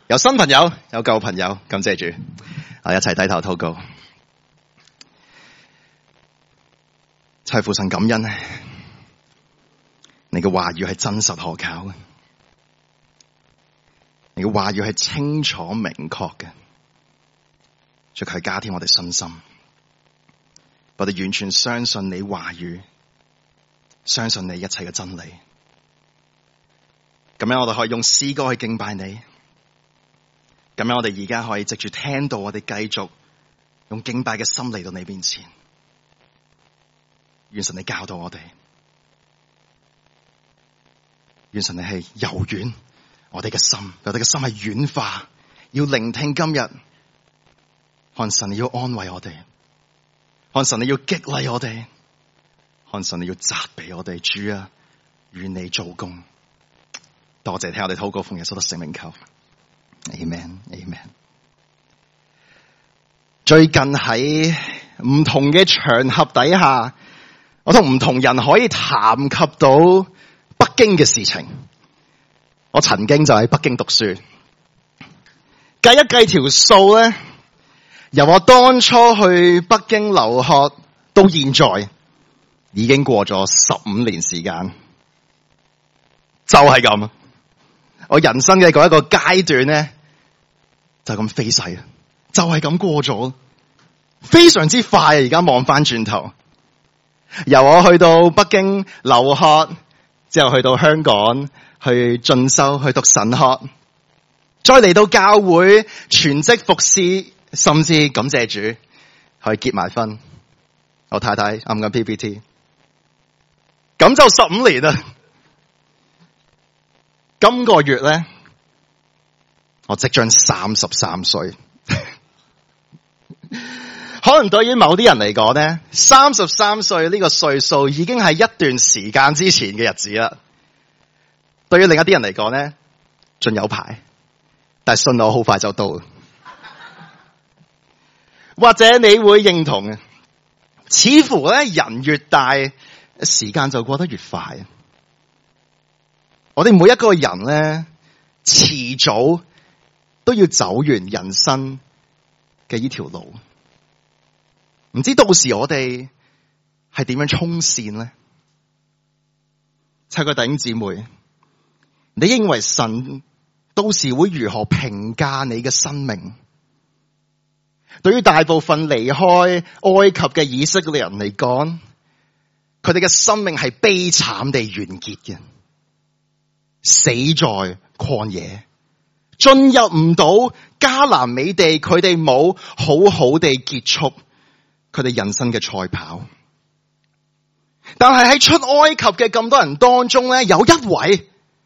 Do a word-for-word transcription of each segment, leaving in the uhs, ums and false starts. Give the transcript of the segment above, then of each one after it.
有新朋友，有舊朋友，感謝主，啊，一齊低頭禱告，齊父神感恩咧，你嘅話語係真實可靠嘅，你嘅話語係清楚明確嘅，就係加添我哋信心，我哋完全相信你話語，相信你一切嘅真理。咁樣我哋可以用詩歌去敬拜你，咁樣我哋而家可以藉住聽到，我哋繼續用敬拜嘅心嚟到你面前，願神你教導我哋，願神你係柔軟我哋嘅心，我哋嘅心係軟化，要聆聽今日，看神你要安慰我哋，看神你要激勵我哋，看神你要責備我哋，主啊，願你做工。多謝聽我哋禱告奉耶穌的聖名求 ，Amen Amen。最近喺唔同嘅場合底下，我同唔同人可以談及到北京嘅事情。我曾經就喺北京讀書，計一計條數咧，由我當初去北京留學到現在，已經過咗十五年時間，就係咁。我人生嘅嗰一個階段咧，就咁飛逝，就係咁過咗，非常之快啊！而家望翻轉頭，由我去到北京留學，之後去到香港去進修，去讀神學，再嚟到教會全職服侍，甚至感謝主去結埋婚。我太太啱緊 P P T， 咁就十五年啦。今個月咧，我即將三十三歲。可能對於某啲人嚟講咧，三十三歲呢個歲數已經係一段時間之前嘅日子啦。對於另一啲人嚟講咧，仲有排，但係信我好快就到。或者你會認同嘅，似乎咧人越大，時間就過得越快。我哋每一個人咧，遲早都要走完人生嘅呢條路。唔知到時我哋係點樣衝線咧？七個弟兄姊妹，你認為神到時會如何評價你嘅生命？對於大部分離開埃及嘅以色列人嚟講，佢哋嘅生命係悲慘地完結嘅。死在曠野，進入唔到迦南美地，佢哋冇好好地結束佢哋人生嘅賽跑。但係喺出埃及嘅咁多人當中咧，有一位，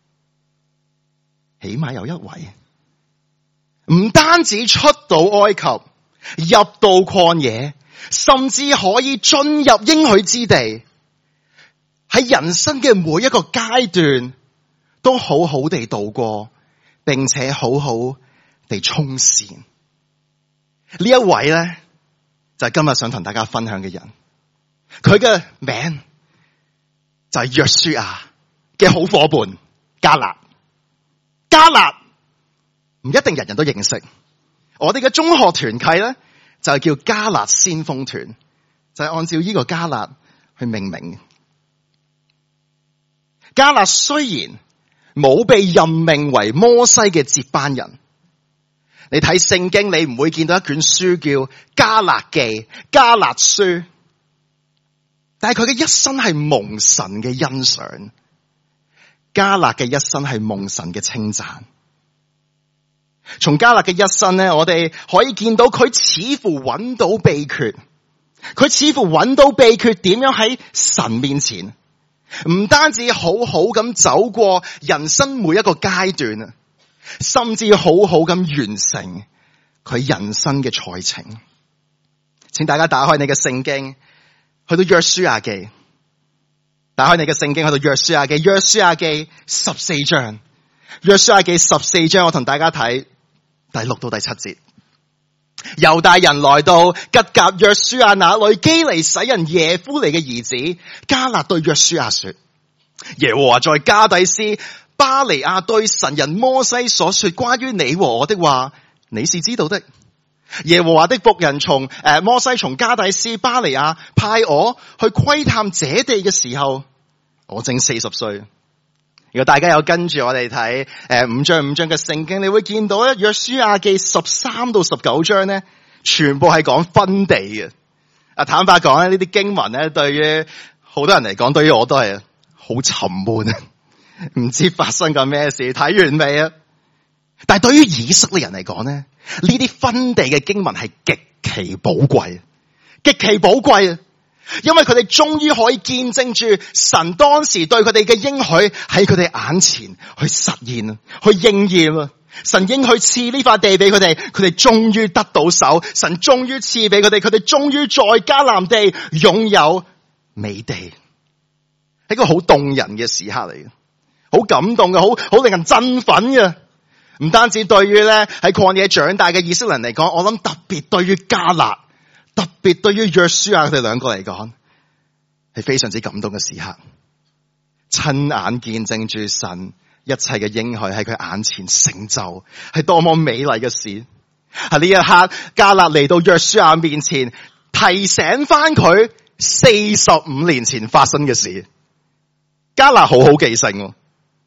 起碼有一位，唔單止出到埃及，入到曠野，甚至可以進入應許之地，喺人生嘅每一個階段都好好地度過，並且好好地衝線。呢一位咧，就係今日想同大家分享嘅人。佢嘅名就係約書亞嘅好夥伴迦勒。迦勒唔一定人人都認識，我哋嘅中學團契咧就係叫迦勒先鋒團，就係按照呢個迦勒去命名。迦勒雖然冇被任命為摩西嘅接班人，你睇聖經，你唔會見到一卷書叫迦勒記、迦勒書，但係佢嘅一生係蒙神嘅欣賞，迦勒嘅一生係蒙神嘅稱讚。從迦勒嘅一生咧，我哋可以見到佢似乎揾到秘訣，佢似乎揾到秘訣點樣喺神面前，唔單止好好咁走過人生每一個階段啊，甚至好好咁完成佢人生嘅賽程。請大家打開你嘅聖經，去到約書亞記。打開你嘅聖經，去到約書亞記，約書亞記十四章。約書亞記十四章，我同大家睇第六到第七節。猶大人來到吉甲約書亞那裏，基尼洗人耶夫尼嘅兒子迦勒對約書亞說：耶和華在加低斯巴尼亞對神人摩西所說關於你和我的話，你是知道的。耶和華的僕人從誒、呃、摩西從加底斯巴尼亞派我去窺探這地嘅時候，我正四十歲。如果大家有跟住我哋睇誒五章五章嘅聖經，你會見到咧約書亞記十三到十九章咧，全部係講分地嘅。啊，坦白講咧，呢啲經文咧，對於好多人嚟講，對於我都係好沉悶啊，唔知發生緊咩事，睇完未啊？但係對於以色列人嚟講咧，呢啲分地嘅經文係極其寶貴，極其寶貴啊！因為佢哋終於可以見證住神當時對佢哋嘅應許喺佢哋眼前去實現啊，去應驗啊！神應許賜呢塊地俾佢哋，佢哋終於得到手，神終於賜俾佢哋，佢哋終於在迦南地擁有美地，係一個好動人嘅時刻嚟嘅，好感動嘅，好好令人振奮嘅。唔單止對於咧喺曠野長大嘅以色列人嚟講，我諗特別對於迦勒，特別對於約書亞佢哋兩個嚟講，係非常之感動嘅時刻，親眼見證住神一切嘅應許喺佢眼前成就，係多麼美麗嘅事。喺呢一刻，迦勒嚟到約書亞面前，提醒翻佢四十五年前發生嘅事。迦勒好好記性。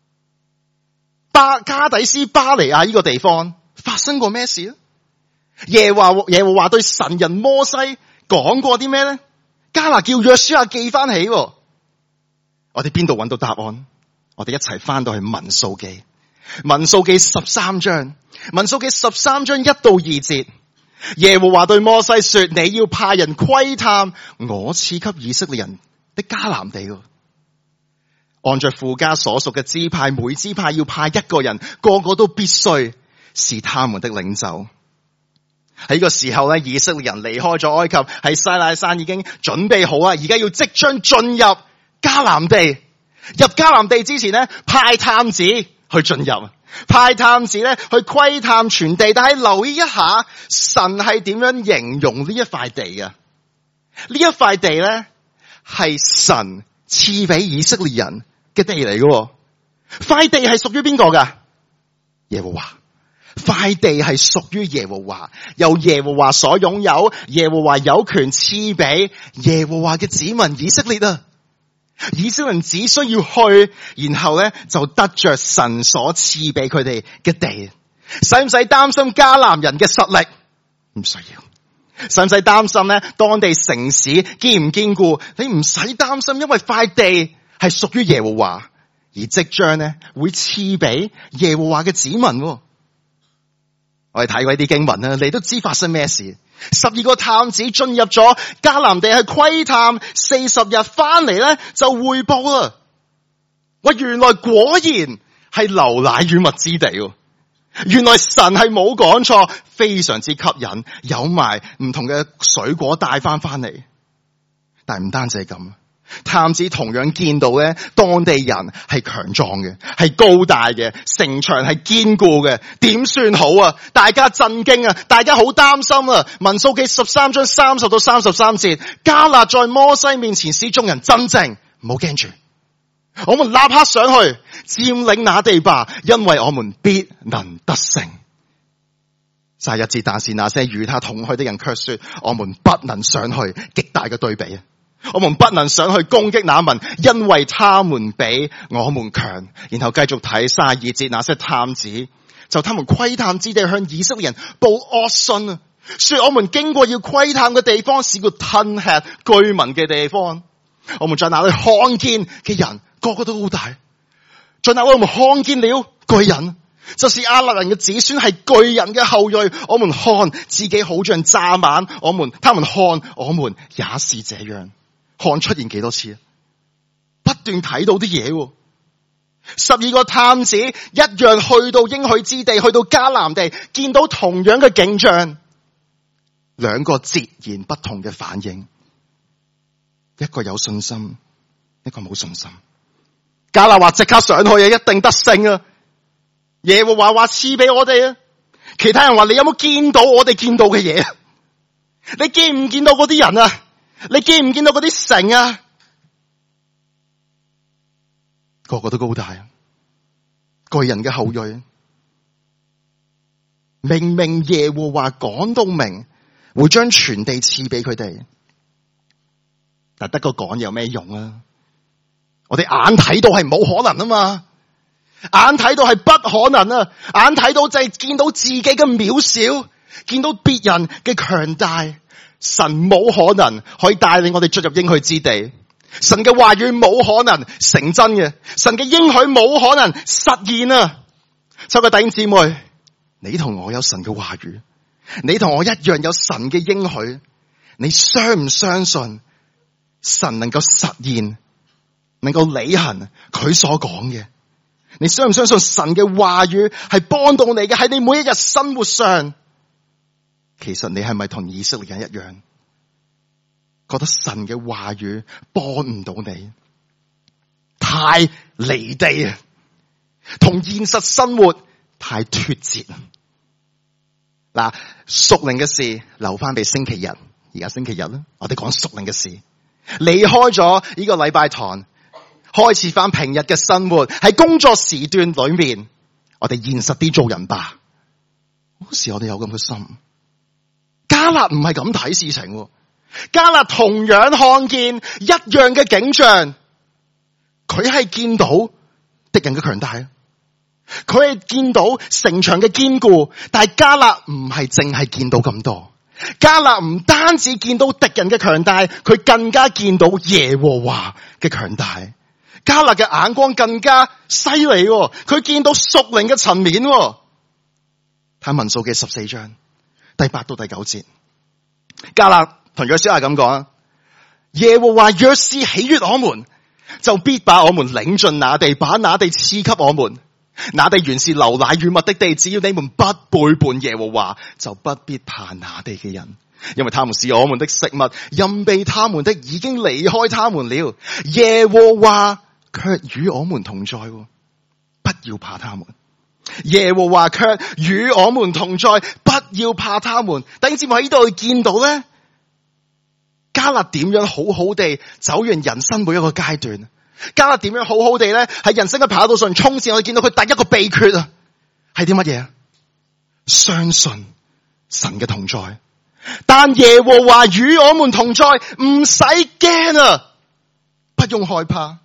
巴加底斯巴尼亞呢個地方發生過咩事咧？耶和華耶和華對神人摩西講過啲咩咧？迦勒叫約書亞記翻起。我哋邊度揾到答案？我哋一齊翻到去民數記，民數記十三章，民數記十三章一到二節，耶和華對摩西說：你要派人窺探我賜給以色列人的迦南地。按着父家所屬嘅支派，每支派要派一個人，個個都必須是他們的領袖。喺呢個時候咧，以色列人離開咗埃及，喺西奈山已經準備好啊，而家要即將進入迦南地。入迦南地之前咧，派探子去進入，派探子咧去窺探全地。但係留意一下，神係點樣形容呢一塊地嘅？呢一塊地咧係神賜俾以色列人嘅地嚟嘅。塊地係屬於邊個噶？耶和華。塊地係屬於耶和華，由耶和華所擁有，耶和華有權賜俾耶和華嘅子民以色列啊！以色列人只需要去，然後咧就得着神所賜俾佢哋嘅地。使唔使擔心迦南人嘅實力？唔需要。使唔使擔心咧當地城市堅唔堅固？你唔使擔心，因為塊地係屬於耶和華，而即將咧會賜俾耶和華嘅子民。我哋睇過呢啲經文啦，你都知發生咩事。十二個探子進入咗迦南地去窺探，四十日翻嚟咧就匯報啦。喂，原來果然係流奶與蜜之地。原來神係冇講錯，非常之吸引，有埋唔同嘅水果帶翻翻嚟。但係唔單止係咁。探子同樣見到咧，當地人係強壯嘅，係高大嘅，城牆係堅固嘅，點算好啊？大家震驚啊！大家好擔心啊！民數記十三章三十到三十三節，迦勒在摩西面前使眾人鎮靜，唔好驚住，我們立刻上去佔領那地吧，因為我們必能得勝。卅一節，但是那些與他同去的人卻說，我們不能上去，極大嘅對比啊！我們不能上去攻擊那民，因為他們比我們強。然後繼續睇卅二節，那些探子就他們窺探之地向以色列人報惡訊啊，說我們經過要窺探嘅地方是個吞吃居民嘅地方。我們在那裏看見嘅人個個都好大，在那裏我們看見了巨人，就是亞勒人嘅子孫，係巨人嘅後裔。我們看自己好像蚱蜢，我們他們看我們也是這樣。看出現幾多次？不斷睇到啲嘢。十二個探子一樣去到應許之地，去到迦南地，見到同樣嘅景象，兩個截然不同嘅反應。一個有信心，一個冇信心。迦勒話即刻上去啊，一定得勝啊！耶和華話賜俾我哋啊！其他人話你有冇見到我哋見到嘅嘢？你見唔見到嗰啲人啊？你見唔見到嗰啲城啊？個個都高大， 巨人嘅後裔。明明耶和華講到明，會將全地賜俾佢哋，但得個講有咩用啊？我哋眼睇到係冇可能啊嘛，眼睇到係不可能啊，眼睇到就係見到自己嘅渺小，見到別人嘅強大。神冇可能可以帶領我哋進入應許之地，神嘅話語冇可能成真嘅，神嘅應許冇可能實現啊！所以各位弟兄姊妹，你同我有神嘅話語，你同我一樣有神嘅應許，你相唔相信神能夠實現，能夠履行佢所講嘅？你相唔相信神嘅話語係幫到你嘅？喺你每一日生活上，其實你係咪同以色列人一樣，覺得神嘅話語幫唔到你，太離地啊，同現實生活太脫節啊！嗱，屬靈嘅事留翻俾星期日，而家星期日啦，我哋講屬靈嘅事，離開咗呢個禮拜堂，開始翻平日嘅生活，喺工作時段裏面，我哋現實啲做人吧。好時我哋有咁嘅心。迦勒唔係咁睇事情，迦勒同樣看見一樣嘅景象，佢係見到敵人嘅強大，佢係見到城牆嘅堅固，但係迦勒唔係淨係見到咁多，迦勒唔單止見到敵人嘅強大，佢更加見到耶和華嘅強大。迦勒嘅眼光更加犀利，佢見到屬靈嘅層面。睇民數記十四章第八到第九節，迦勒同約書亞咁講：耶和華若是喜悅我們，就必把我們領進那地，把那地賜給我們。那地原是流奶與蜜的地，只要你們不背叛耶和華，就不必怕那地嘅人，因為他們是我們的食物，任庇他們的已經離開他們了。耶和華卻與我們同在，不要怕他們。耶和華卻與我們同在，不要怕他們。弟兄姊妹喺呢度見到咧，迦勒點樣好好地走完人生每一個階段。迦勒點樣好好地咧喺人生嘅跑道上衝線。我哋見到佢第一個秘訣啊，係啲乜嘢啊？相信神嘅同在。但耶和華與我們同在，唔使驚啊，不用害怕。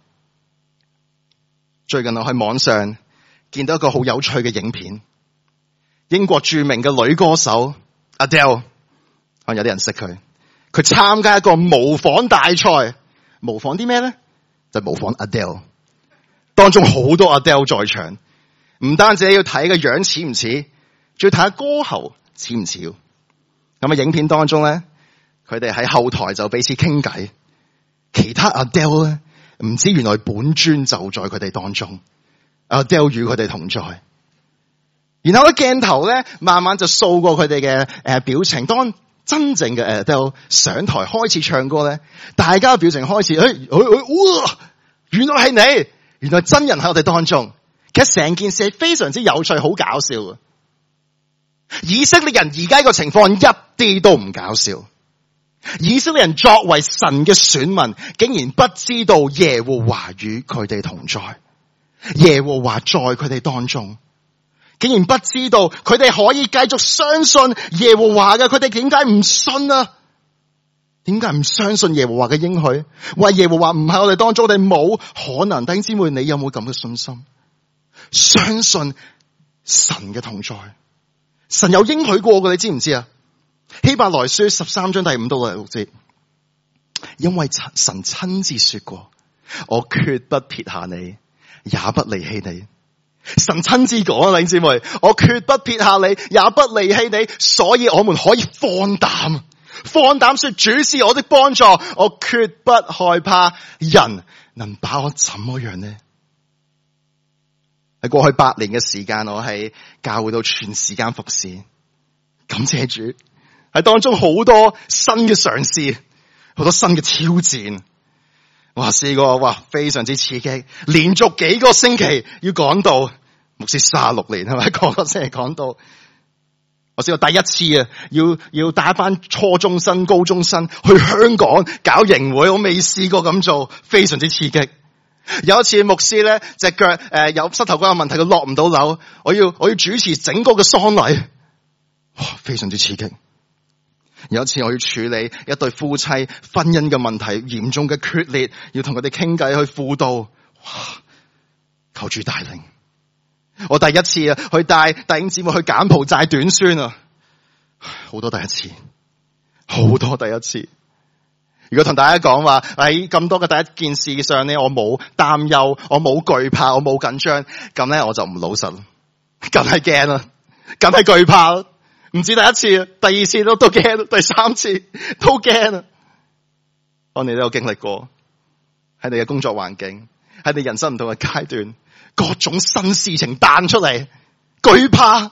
最近我喺網上見到一個好有趣嘅影片，英國著名嘅女歌手 Adele， 可能有啲人識佢。佢參加一個模仿大賽，模仿啲咩咧？就模仿 Adele， 當中好多 Adele 在場，唔單止要睇個樣似唔似，仲要睇下歌喉似唔似。咁啊，影片當中咧，佢哋喺後台就彼此傾偈，其他 Adele 咧唔知原來本尊就在佢哋當中。Adele 與佢哋同在，然後咧鏡頭咧慢慢就掃過佢哋嘅誒表情。當真正嘅 Adele 上台開始唱歌咧，大家嘅表情開始，誒、哎哎哎，哇！原來係你，原來真人喺我哋當中。其實成件事係非常之有趣，好搞笑嘅。以色列人而家個情況一啲都唔搞笑。以色列人作為神嘅選民，竟然不知道耶和華與佢哋同在。耶和華在佢哋當中，竟然不知道佢哋可以繼續相信耶和華嘅，佢哋點解唔信啊？點解唔相信耶和華嘅應許？話耶和華唔喺我哋當中，我哋冇可能。弟兄姊妹，你有冇咁嘅信心？相信神嘅同在，神有應許過嘅，你知唔知啊？希伯來書十三章第五到第六節，因為神親自說過，我決不撇下你，也不離棄你。神親自講啊，弟兄姊妹，我決不撇下你，也不離棄你，所以我們可以放膽，放膽說主是我的幫助，我決不害怕，人能把我怎麼樣呢？喺過去八年嘅時間，我喺教會度全時間服侍，感謝主，喺當中好多新嘅嘗試，好多新嘅挑戰。哇！試過哇，非常之刺激，連續幾個星期要講道，牧師卅六年係咪？個個星期講道。我試過第一次啊，要要帶一班初中生、高中生去香港搞營會，我未試過咁做，非常之刺激。 有一次牧師咧隻腳誒有膝頭哥有問題，佢落唔到樓，我要我要主持整個嘅喪禮，哇，非常之刺激。有一次我要處理一對夫妻婚姻嘅問題，嚴重嘅決裂，要同佢哋傾偈去輔導，哇，求主帶領。我第一次啊去帶弟兄姊妹去柬埔寨短宣啊，好多第一次，好多第一次。如果同大家講話喺咁多嘅第一件事上咧，我冇擔憂，我冇懼怕，我冇緊張，咁咧我就唔老實，梗係驚啦，梗係懼怕啦。唔止第一次，第二次都都驚，第三次都驚啊！我哋都有經歷過，喺你嘅工作環境，喺你人生唔同嘅階段，各種新事情彈出嚟，懼怕。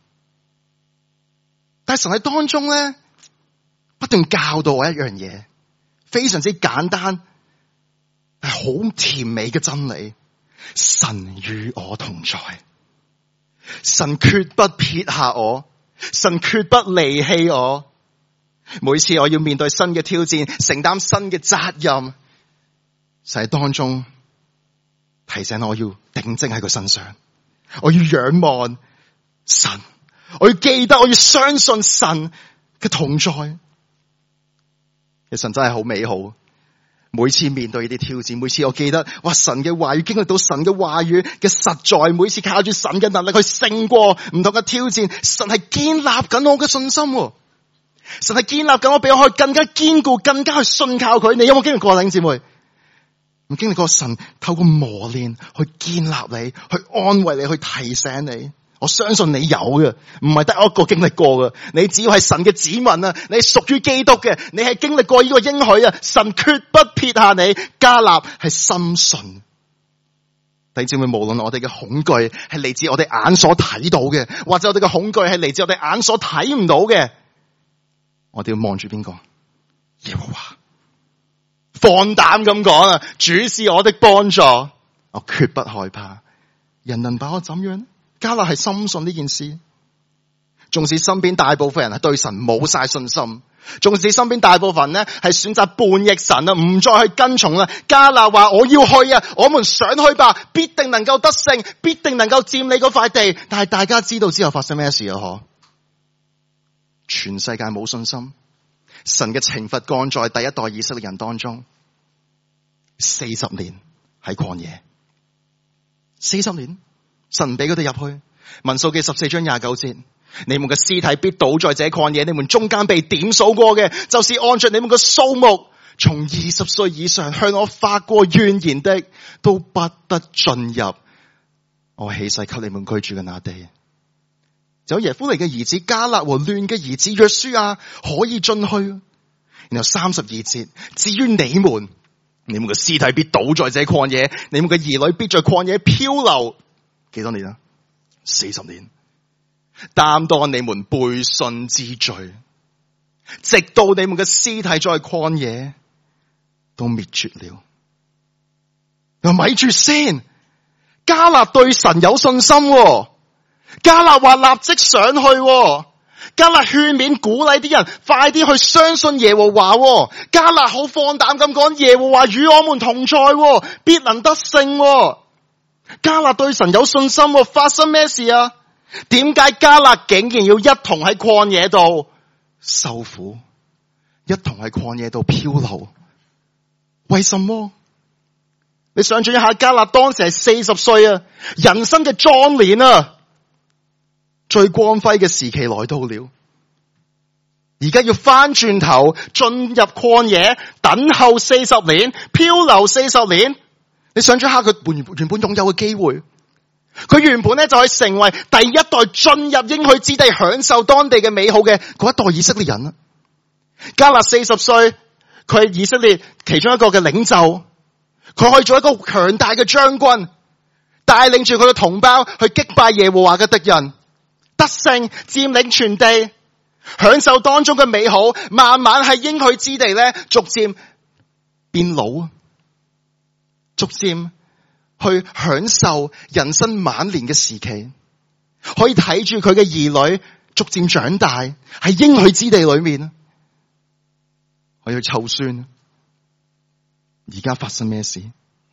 但係神喺當中咧，不斷教導我一樣嘢，非常之簡單，係好甜美嘅真理。神與我同在，神決不撇下我，神決不離棄我。每次我要面對新嘅挑戰，承擔新嘅責任，就喺當中提醒我要定睛喺佢身上，我要仰望神，我要記得，我要相信神嘅同在。其實神真係好美好。每次面對呢啲挑戰，每次我記得，哇！神嘅話語，經歷到神嘅話語嘅實在，每次靠住神嘅能力去勝過唔同嘅挑戰，神係建立緊我嘅信心。神係建立緊我，俾我可以更加堅固，更加去信靠佢。你有冇經歷過，弟兄姊妹？唔經歷過神透過磨練去建立你，去安慰你，去提醒你。我相信你有嘅，唔係得我一個經歷過嘅。你只要係神嘅子民啊，你屬於基督嘅，你係經歷過呢個應許啊。神決不撇下你，迦勒係深信。弟兄姊妹，無論我哋嘅恐懼係嚟自我哋眼所睇到嘅，或者我哋嘅恐懼係嚟自我哋眼所睇唔到嘅，我哋要望住邊個？耶和華，放膽咁講啊！主是我的幫助，我決不害怕。人能把我怎樣呢？迦勒係深信呢件事，縱使身邊大部分人係對神冇晒信心，縱使身邊大部分人呢係選擇叛逆神啊，唔再去跟從啦。迦勒話：我要去啊，我們想去吧，必定能夠得勝，必定能夠佔領嗰塊地。但係大家知道之後發生咩事啊？嗬，全世界冇信心，神嘅懲罰降在第一代以色列人當中，四十年喺曠野，四十年。神唔俾佢哋入去。民數記十四章廿九節，你們嘅屍體必倒在這曠野，你們中間被點數過嘅，就是按着你們嘅數目，從二十歲以上向我發過怨言的，都不得進入我起誓給你們居住嘅那地。有耶夫尼嘅兒子迦勒和亂嘅兒子約書亞可以進去。然後三十二節，至於你們，你們嘅屍體必倒在這曠野，你們嘅兒女必在曠野漂流。幾多年啊？四十年，擔當你們背信之罪，直到你們嘅屍體在曠野都滅絕了。又咪住先，迦勒對神有信心，迦勒話立即上去，迦勒勸勉鼓勵啲人快啲去相信耶和華，迦勒好放膽咁講，耶和華與我們同在，必能得勝。迦勒對神有信心，發生咩事啊？點解迦勒竟然要一同喺曠野度受苦，一同喺曠野度漂流？為什麼？你想象一下，迦勒當時係四十歲啊，人生嘅壯年啊，最光輝嘅時期來到了，而家要翻轉頭進入曠野，等候四十年，漂流四十年。你想象下佢原原本擁有嘅機會，佢原本咧就係成為第一代進入應許之地，享受當地嘅美好嘅嗰一代以色列人。迦勒四十歲，佢係以色列其中一個嘅領袖，佢可以做一個強大嘅將軍，帶領住佢嘅同胞去擊敗耶和華嘅敵人，得勝佔領全地，享受當中嘅美好，慢慢喺應許之地咧逐漸變老，逐漸去享受人生晚年嘅時期，可以睇住佢嘅兒女逐漸長大，喺應許之地裏面，可以去湊孫。而家發生咩事？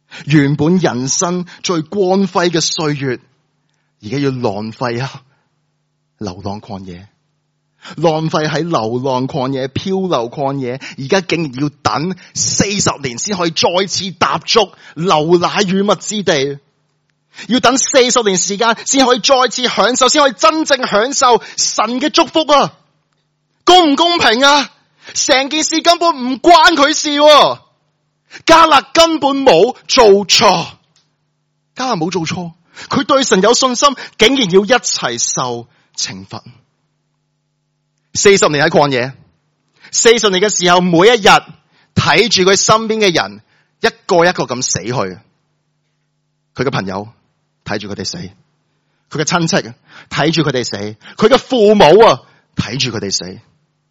原本人生最光輝嘅歲月，而家要浪費啊！流浪曠野，浪費喺流浪曠野、漂流曠野，而家竟然要等四十年先可以再次踏足流奶與蜜之地，要等四十年時間先可以再次享受，先可以真正享受神嘅祝福啊！公唔公平啊？成件事根本唔關佢事啊，迦勒根本冇做錯，迦勒冇做錯，佢對神有信心，竟然要一齊受懲罰。四十年喺曠野，四十年嘅時候，每一日睇住佢身邊嘅人一個一個咁死去，佢嘅朋友睇住佢哋死，佢嘅親戚睇住佢哋死，佢嘅父母啊睇住佢哋死。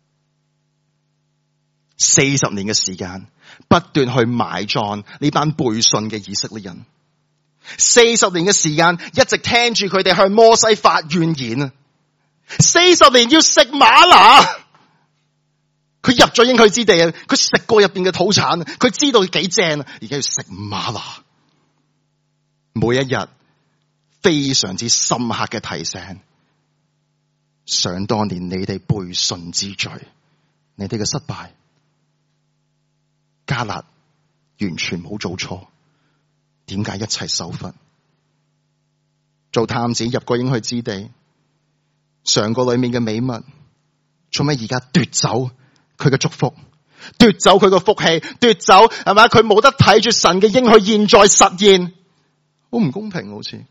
四十年嘅時間，不斷去埋葬呢班背信嘅以色列人。四十年嘅時間，一直聽住佢哋向摩西發怨言啊！四十年要食嗎哪，佢入咗應許之地啊！佢食過入邊嘅土產，佢知道幾正啊！而家要食嗎哪，每一日非常之深刻嘅提醒。想當年你哋背信之罪，你哋嘅失敗。迦勒完全冇做錯，點解一齊受罰？做探子入過應許之地，嘗過裏面嘅美物，做咩而家奪走佢嘅祝福，奪走佢嘅福氣，奪走係咪？佢冇得睇住神嘅應許現在實現，好唔公平，好似。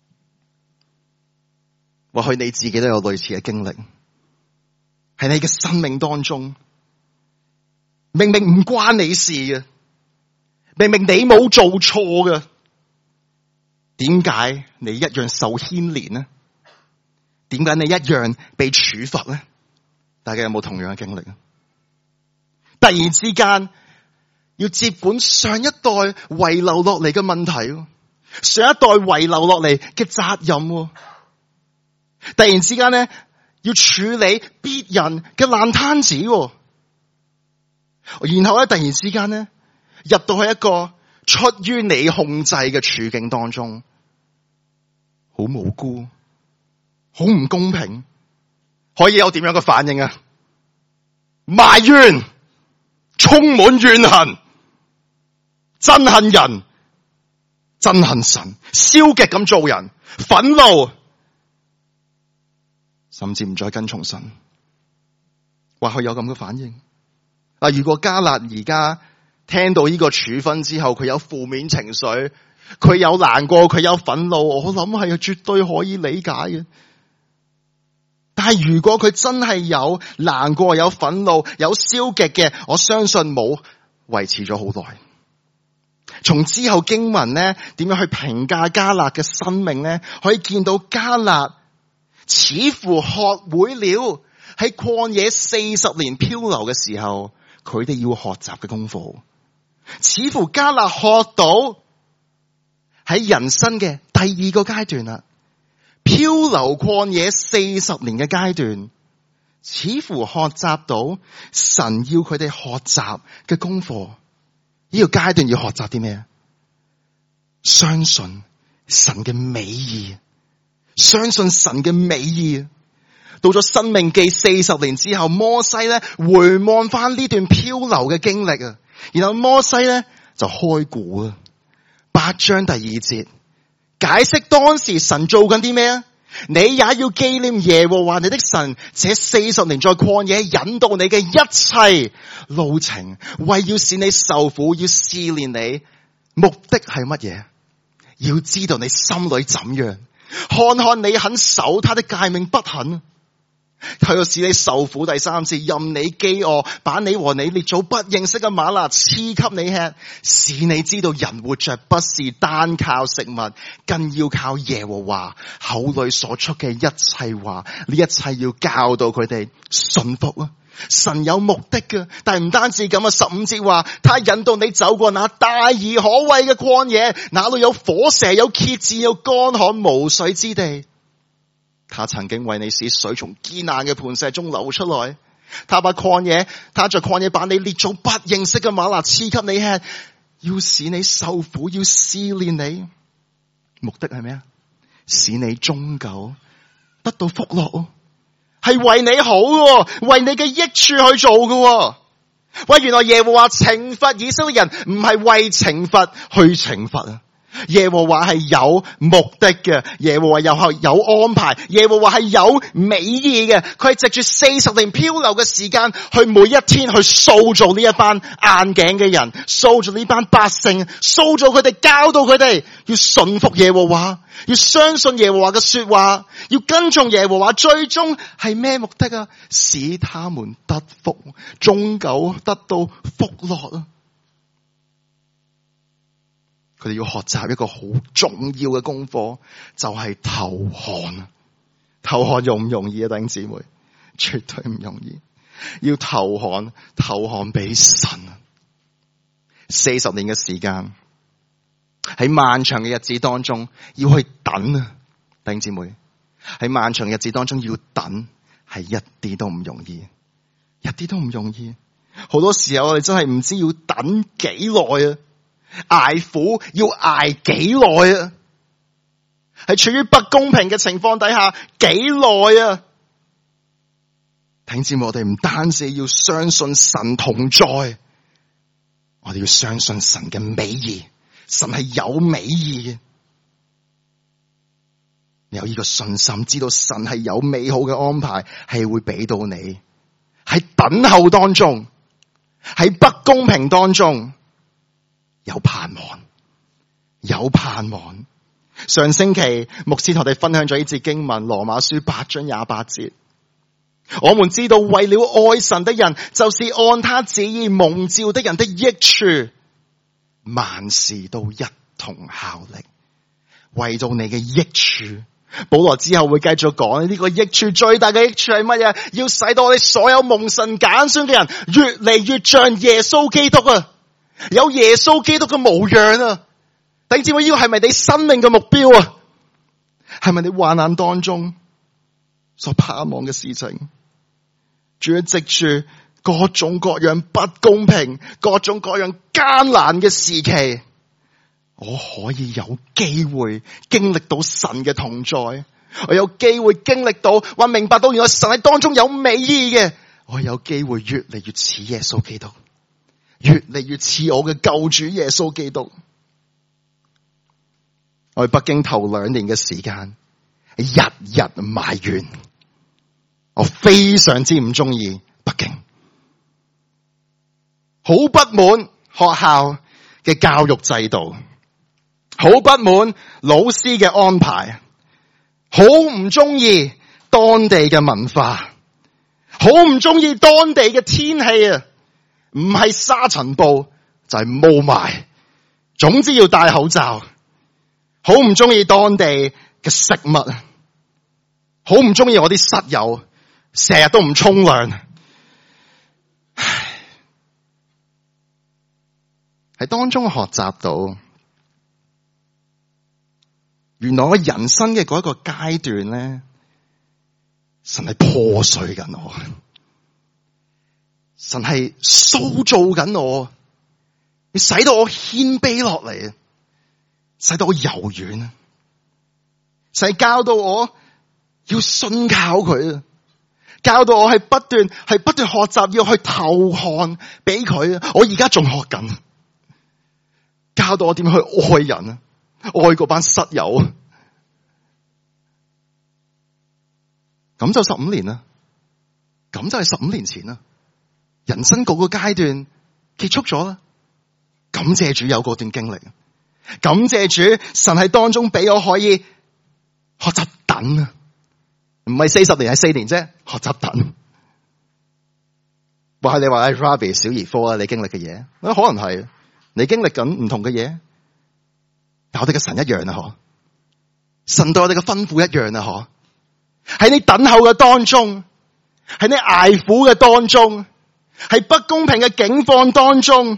或許你自己都有類似嘅經歷，喺你嘅生命當中。明明唔關你事嘅，明明你冇做錯嘅，點解你一樣受牽連呢？點解你一樣被處罰呢？大家有冇同樣嘅經歷啊？突然之間要接管上一代遺留落嚟嘅問題，上一代遺留落嚟嘅責任，突然之間咧要處理別人嘅爛攤子。然後咧，突然之間咧，入到去一個出於你控制嘅處境當中，好無辜，好唔公平，可以有點樣嘅反應啊？埋怨，充滿怨恨，憎恨人，憎恨神，消極咁做人，憤怒，甚至唔再跟從神，或許有咁嘅反應。如果迦勒而家聽到呢個處分之後，佢有負面情緒，佢有難過，佢有憤怒，我諗係絕對可以理解嘅。但係如果佢真係有難過、有憤怒、有消極嘅，我相信冇維持咗好耐。從之後經文咧，點樣去評價迦勒嘅生命咧？可以見到迦勒似乎學會了喺曠野四十年漂流嘅時候，佢哋要學習嘅功課，似乎迦勒學到喺人生嘅第二個階段啦，漂流曠野四十年嘅階段，似乎學習到神要佢哋學習嘅功課。呢個階段要學習啲咩？相信神嘅美意，相信神嘅美意。到咗申命記四十年之後，摩西咧回望翻呢段漂流嘅經歷啊，然後摩西咧就開估啊，八章第二節解釋當時神做緊啲咩啊？你也要紀念耶和華你的神，這四十年在曠野引導你嘅一切路程，為要使你受苦，要試煉你，目的係乜嘢？要知道你心裏怎樣，看看你肯守他的誡命不肯。佢要使你受苦。第三次，任你飢餓，把你和你列祖不認識嘅嗎哪賜給你吃，使你知道人活着不是單靠食物，更要靠耶和華口裏所出嘅一切話。呢一切要教導佢哋信服啊！神有目的嘅，但係唔單止咁啊！十五節話，他引導你走過那大而可畏嘅曠野，那裏有火蛇、有蠍子、有乾旱無水之地。他曾經為你使水從堅硬嘅磐石中流出來，他把曠野，他在曠野把你列祖不認識嘅嗎哪賜給你吃， 要使你受苦，要試煉你，目的係咩啊？使你終究得到福樂，係為你好嘅，為你嘅益處去做嘅。喂，原來耶和華懲罰以色列人唔係為懲罰去懲罰啊！耶和華係有目的嘅，耶和華又係有安排，耶和華係有美意嘅。佢係藉住四十年漂流嘅時間，去每一天去塑造呢一班硬頸嘅人，塑造呢班百姓，塑造佢哋，教導佢哋要順服耶和華，要相信耶和華嘅說話，要跟從耶和華。最終係咩目的啊？使他們得福，終久得到福樂啊！佢哋要學習一個好重要嘅功課，就係、是、投降。投降容唔容易啊？弟兄姊妹，絕對唔容易。要投降，投降俾神。四十年嘅時間，喺漫長嘅日子當中，要去等啊！弟兄姊妹，喺漫長嘅日子當中要等，係一啲都唔容易，一啲都唔容易。好多時候我哋真係唔知要等幾耐啊！捱苦要捱幾耐啊？係處於不公平嘅情況底下幾耐啊？弟兄姊妹，我哋唔單止要相信神同在，我哋要相信神嘅美意，神係有美意嘅。你有呢個信心，知道神係有美好嘅安排，係會俾到你。喺等候當中，喺不公平當中，有盼望，有盼望。上星期牧師同我哋分享咗呢節經文，羅馬書八章廿八節。我們知道為了愛神的人，就是按他旨意蒙召的人的益處，萬事都一同效力，為到你嘅益處。保羅之後會繼續講呢個益處，最大嘅益處係乜嘢？要使到我哋所有蒙神揀選嘅人越嚟越像耶穌基督啊！有耶穌基督嘅模樣啊！弟兄姊妹，呢個係咪你生命嘅目標啊？係咪你患難當中所盼望嘅事情？主要藉住各種各樣不公平、各種各樣艱難嘅時期，我可以有機會經歷到神嘅同在，我有機會經歷到或明白到原來神喺當中有美意嘅，我有機會越嚟越似耶穌基督，越嚟越似我嘅救主耶穌基督。我喺北京頭兩年嘅時間，日日埋怨，我非常之唔中意北京，好不滿學校嘅教育制度，好不滿老師嘅安排，好唔中意當地嘅文化，好唔中意當地嘅天氣啊！唔係沙塵暴就係霧霾，總之要戴口罩。好唔中意當地嘅食物，好唔中意我啲室友成日都唔沖涼。喺當中學習到，原來我人生嘅嗰一個階段咧，神係破碎緊我，神係塑造緊我，你使到我謙卑落嚟，使到我柔軟，使教導我要信靠佢，教導我係不斷係不斷學習要去投降俾佢。我而家仲學緊，教導我點樣去愛人啊，愛嗰班室友。咁就十五年啦，咁就係十五年前啦。人生嗰個階段結束咗啦，感謝主有嗰段經歷。感謝主，神喺當中俾我可以學習等啊，唔係四十年，係四年啫。學習等，話你話 Rabi 小兒科啊，你經歷嘅嘢，可能係你經歷緊唔同嘅嘢，但我哋嘅神一樣啊，嗬，神對我哋嘅吩咐一樣啊，嗬，喺你等候嘅當中，喺你捱苦嘅當中，喺不公平嘅境況當中。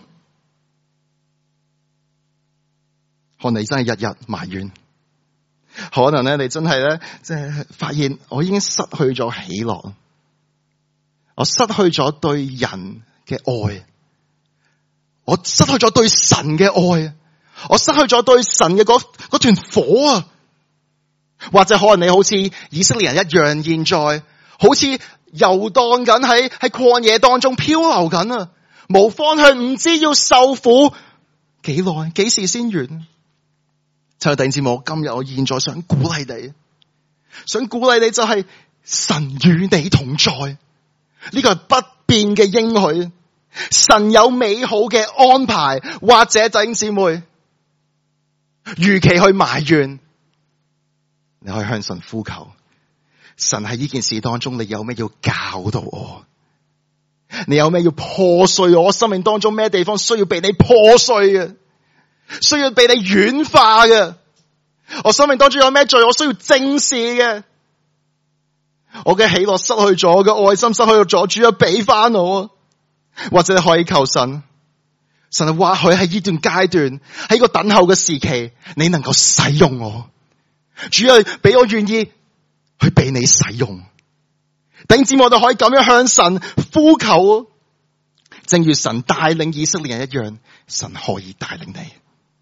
可能你真係日日埋怨，可能咧你真係咧，即係發現我已經失去咗喜樂，我失去咗對人嘅愛， 我失去咗對神嘅愛，我失去咗對神嘅嗰嗰團火啊！或者可能你好似以色列人一樣，現在好似遊蕩緊喺喺曠野當中漂流緊啊，冇方向，唔知要受苦幾耐，幾時先完？親愛的弟兄姊妹，今日我現在想鼓勵你，想鼓勵你就係神與你同在，呢個係不變嘅應許。神有美好嘅安排，或者弟兄姊妹，與其去埋怨，你可以向神呼求。神喺呢件事當中，你有咩要教導我？你有咩要破碎我？我生命當中咩地方需要被你破碎嘅？需要被你軟化嘅？我生命當中有咩罪我需要正視嘅？我嘅喜樂失去咗，我嘅愛心失去咗，主啊，俾翻我啊！或者你可以求神，神或許喺呢段階段，喺個等候嘅時期，你能夠使用我，主啊，俾我願意去被你使用。弟兄姊妹，我哋可以咁樣向神呼求，正如神帶領以色列人一樣，神可以帶領你。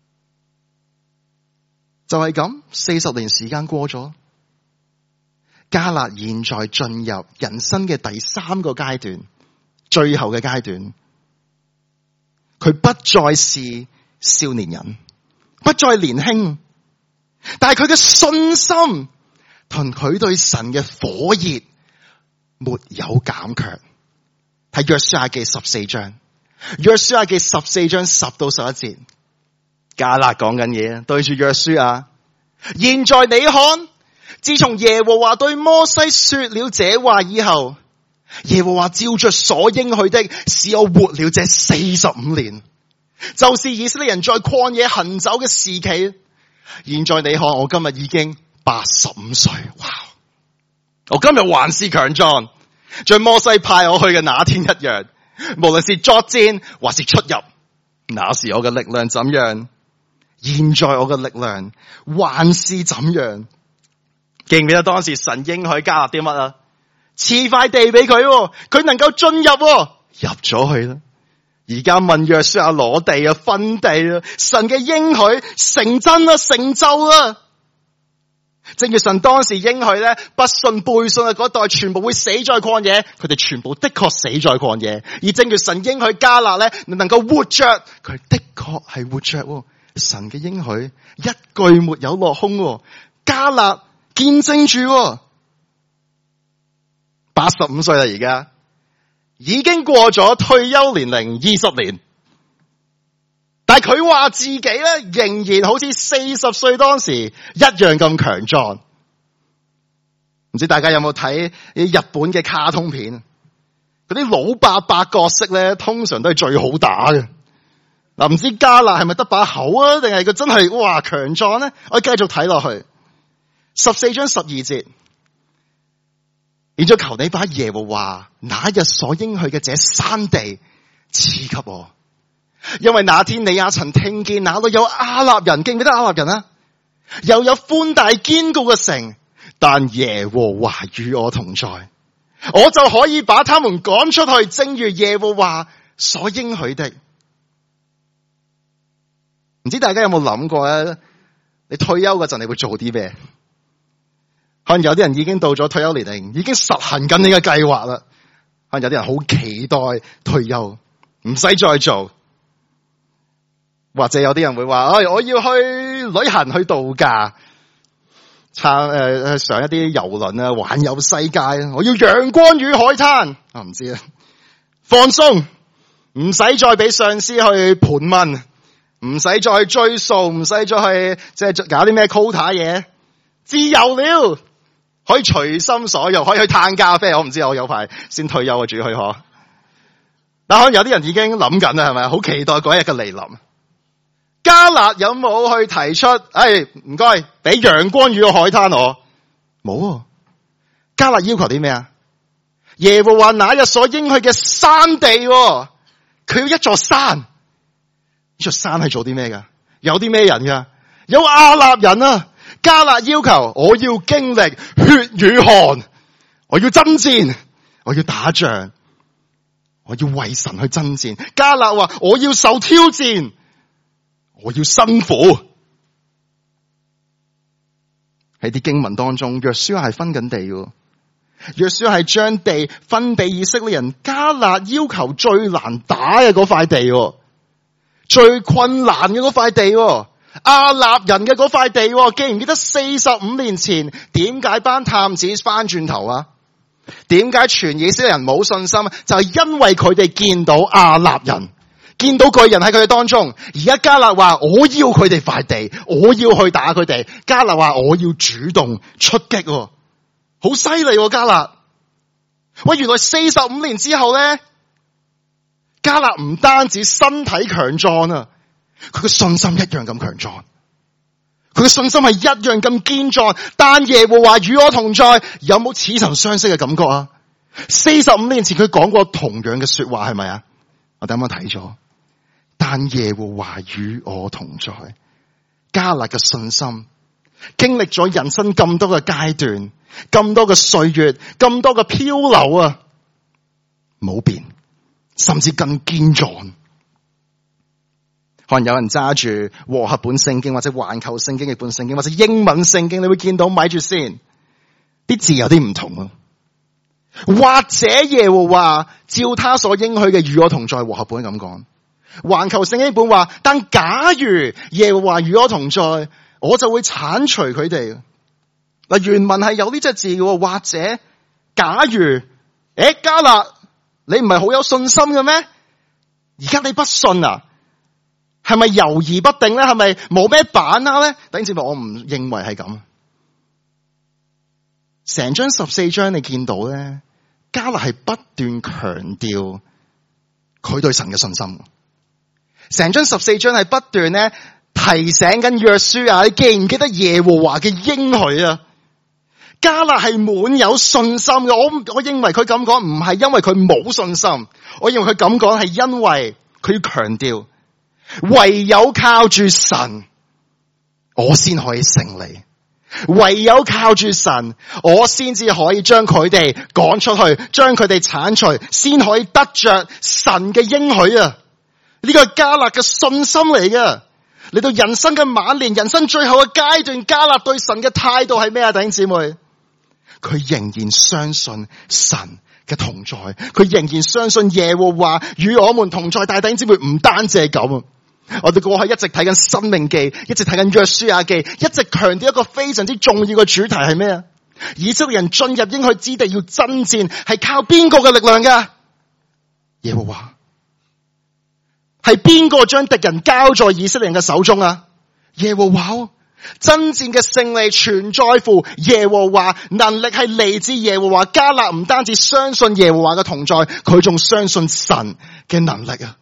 就係咁，四十年時間過咗，迦勒現在進入人生嘅第三個階段，最後嘅階段，佢不再是少年人，不再年輕，但係佢嘅信心同佢對神嘅火熱沒有減卻。睇約書亞記十四章，約書亞記十四章十到十一節，迦勒講緊嘢，對住約書亞，現在你看，自從耶和華對摩西說了這話以後，耶和華照着所應許的，使我活了這四十五年，就是以色列人在曠野行走嘅時期。現在你看，我今日已經八十五歲，哇！我今日還是強壯，像摩西派我去嘅那天一樣。無論是作戰或是出入，那時我嘅力量怎樣，現在我嘅力量還是怎樣。記唔記得當時神應許迦勒啲乜啊？賜塊地俾佢，佢能夠進入，入咗去啦。而家問約書亞攞地啊，分地啊，神嘅應許成真啦，成就啦。正如神當時應許咧，不信背信嘅嗰代全部會死在曠野，佢哋全部的確死在曠野。而正如神應許迦勒咧，能夠活着，佢的確係活着。神嘅應許一句沒有落空，迦勒見證住。八十五歲啦，而家已經過咗退休年齡二十年，但係佢話自己咧仍然好似四十歲當時一樣咁強壯。唔知大家有冇睇日本嘅卡通片？嗰啲老伯伯角色咧，通常都係最好打嘅。嗱，唔知迦勒係咪得把口啊，定係佢真係哇強壯咧？我繼續睇落去，十四章十二節。現在求你把耶和華那日所應許嘅這山地賜給我，因為那天你也曾聽見那裏有亞納人，記唔記得亞納人啊？又有寬大堅固嘅城，但耶和華與我同在，我就可以把他們趕出去，正如耶和華所應許的。唔知大家有冇諗過咧？你退休嗰陣你會做啲咩？可能有啲人已經到咗退休年齡，已經實行緊你嘅計劃啦。可能有啲人好期待退休，唔使再做。或者有啲人會話：哎，我要去旅行去度假，撐誒上一啲遊輪啊，環遊世界。我要陽光與海灘。啊，唔知啊，放鬆，唔使再俾上司去盤問，唔使再去追數，唔使再去即係搞啲咩 quota 嘢，自由了。可以隨心所欲，可以去嘆咖啡。我唔知我有排先退休啊，主去可。但可能有啲人已經諗緊啦，係咪？好期待嗰一日嘅嚟臨。迦勒有冇去提出？哎，唔該，俾陽光與個海灘我。冇啊。迦勒要求啲咩啊？耶和華那日所應許嘅山地，佢要一座山。呢座山係做啲咩噶？有啲咩人噶？有亞納人啊。迦勒要求我要經歷血與汗，我要爭戰，我要打仗。 我要為神去爭戰。迦勒話我要受挑戰，我要辛苦。喺啲經文當中，約書亞係分緊地嘅。約書亞係將地分俾以色列人。迦勒要求最難打嘅嗰塊地，最困難嘅嗰塊地，亞納人嘅嗰塊地。記唔記得四十五年前點解班探子翻轉頭啊？點解全以色列人冇信心？就係因為佢哋見到亞納人，見到巨人喺佢哋當中。而家迦勒話我要佢哋塊地，我要去打佢哋。迦勒話我要主動出擊，好犀利喎迦勒。喂，原來四十五年之後咧，迦勒唔單止身體強壯啊，佢嘅信心一樣咁強壯。佢嘅信心係一樣咁堅壯，但耶和華與我同在，有冇似曾相識嘅感覺啊？四十五年前佢講過同樣嘅說話，係咪啊？我哋啱啱睇咗，但耶和華與我同在。迦勒嘅信心經歷咗人生咁多嘅階段，咁多嘅歲月，咁多嘅漂流啊，冇變，甚至更堅壯。可能有人揸住和合本聖經或者環球聖經嘅本聖經或者英文聖經，你會見到咪住先，啲字有啲唔同啊。或者耶和華照他所應許嘅與我同在，和合本咁講。環球聖經本話，但假如耶和華與我同在，我就會鏟除佢哋。嗱，原文係有呢隻字嘅，或者假如，誒迦勒，你唔係好有信心嘅咩？而家你不信啊？係咪猶豫不定咧？係咪冇咩把握咧？弟兄姊妹，我唔認為係咁。成章十四章你見到咧，迦勒係不斷強調佢對神嘅信心。成章十四章係不斷咧提醒緊約書亞，你記唔記得耶和華嘅應許啊？迦勒係滿有信心嘅。我我認為佢咁講唔係因為佢冇信心，我認為佢咁講係因為佢要強調。唯有靠住神，我先可以勝利。唯有靠住神，我先至可以將佢哋趕出去，將佢哋鏟除，先可以得着神嘅應許啊！呢個係迦勒嘅信心嚟嘅。嚟到人生嘅晚年，人生最後嘅階段，迦勒對神嘅態度係咩啊？弟兄姊妹，佢仍然相信神嘅同在，佢仍然相信耶和華與我們同在。但係弟兄姊妹，唔單止係咁啊！我哋過去一直睇緊申命記，一直睇緊約書亞記，一直強調一個非常之重要嘅主題係咩啊？以色列人進入應許之地要爭戰，係靠邊個嘅力量噶？耶和華。係邊個將敵人交在以色列人嘅手中啊？耶和華。爭戰嘅勝利全在乎耶和華，能力係嚟自耶和華。迦勒唔單止相信耶和華嘅同在，佢仲相信神嘅能力啊！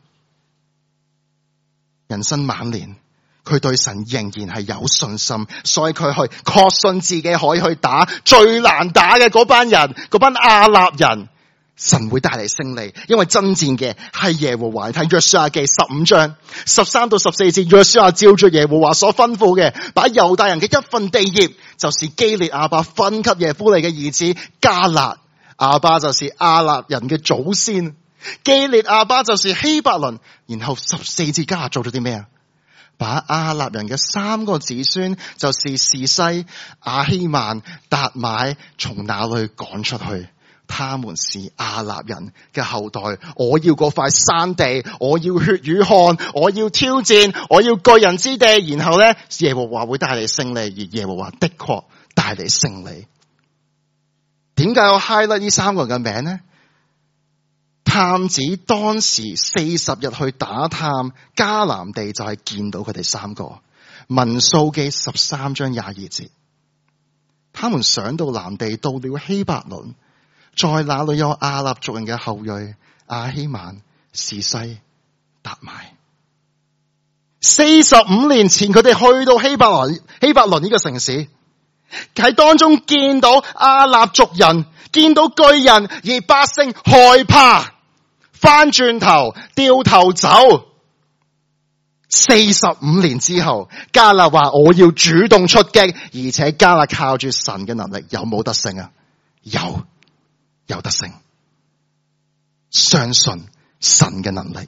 人生晚年，佢對神仍然係有信心，所以佢去確信自己可以去打最難打嘅嗰班人，嗰班亞納人。神會帶嚟勝利，因為爭戰嘅係耶和華。睇約書亞記十五章十三到十四節，約書亞照住耶和華所吩咐嘅，把猶大人嘅一份地業，就是基列亞巴分給耶夫利嘅兒子迦勒。亞巴就是亞納人嘅祖先，基列亞巴就是希伯倫。然後十四節迦勒做咗啲咩啊？把亞納人嘅三個子孫，就是示西、亞希曼、達買，從那裏趕出去。他們是亞納人嘅後代，我要嗰塊山地，我要血與汗，我要挑戰，我要巨人之地。然後咧，耶和華會帶嚟勝利，而耶和華的確帶嚟勝利。點解我 highlight 呢三個人嘅名呢？探子當時四十日去打探迦南地，就係見到佢哋三個。民數記十三章廿二節，他們上到南地，到了希伯倫。在那裏有亞納族人嘅後裔亞希曼、示西、達買。四十五年前佢哋去到希伯倫，希伯倫呢個城市，喺當中見到亞納族人，見到巨人，而百姓害怕，翻轉頭掉頭走。四十五年之後，迦勒話我要主動出擊，而且迦勒靠住神嘅能力，有冇得勝啊？有。有得勝， 相信神嘅能力。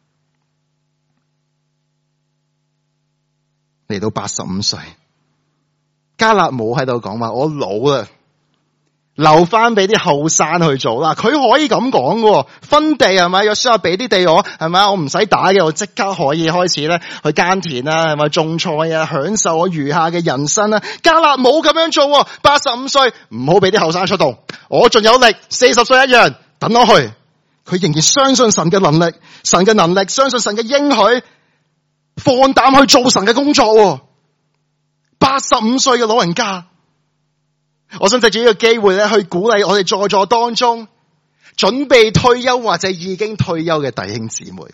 嚟到八十五歲，迦勒冇喺度講話我老啦，留翻俾啲後生去做啦。佢可以咁講嘅，分地係咪？約書亞俾啲地我，係咪？我唔使打嘅，我即刻可以開始咧去耕田啦，係咪？種菜啊，享受我餘下嘅人生啦。迦勒冇咁樣做，八十五歲唔好俾啲後生出動，我仲有力，四十歲一樣，等我去。佢仍然相信神嘅能力，神嘅能力，相信神嘅應許，放膽去做神嘅工作。八十五歲嘅老人家，我想藉住呢個機會咧，去鼓勵我哋在座當中準備退休或者已經退休嘅弟兄姊妹，